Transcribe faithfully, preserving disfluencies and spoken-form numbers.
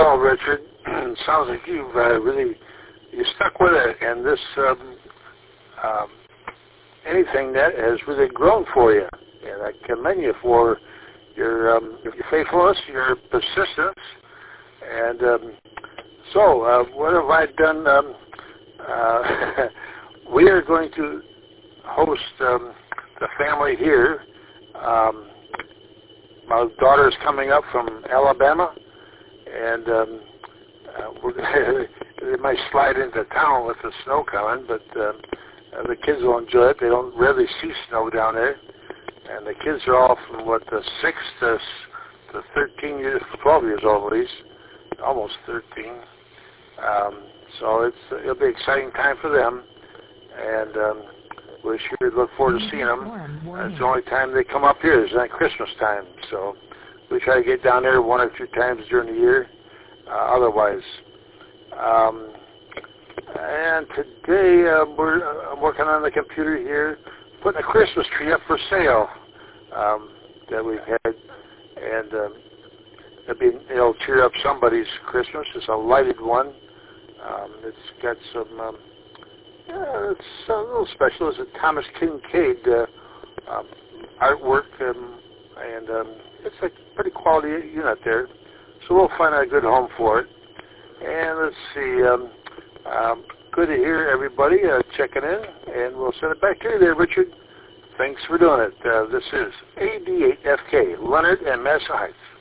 well, Richard. Sounds like you've uh, really you stuck with it, and this um, um, anything that has really grown for you, and I commend you for your um, your faithfulness, your persistence, and um, so uh, what have I done? Um, uh, we are going to host um, the family here. Um, my daughter is coming up from Alabama, and um, uh, we're they might slide into town with the snow coming, but uh, uh, the kids will enjoy it. They don't rarely see snow down there, and the kids are all from what the six to to thirteen years, twelve years old at least, almost thirteen. Um, so it's it'll be an exciting time for them, and um, we sure look forward to seeing them. Uh, it's the only time they come up here is at Christmas time, so we try to get down there one or two times during the year. Uh, otherwise, um, and today uh, we're uh, I'm working on the computer here, putting a Christmas tree up for sale um, that we've had, and um, it'll, be, it'll cheer up somebody's Christmas. It's a lighted one. Um, it's got some. Um, Yeah, it's a little special. It's a Thomas Kincaid uh, um, artwork, um, and um, it's a pretty quality unit there. So we'll find a good home for it. And let's see. Um, um, good to hear everybody uh, checking in, and we'll send it back to you there, Richard. Thanks for doing it. Uh, this is A D eight F K, Leonard and Madison Heights.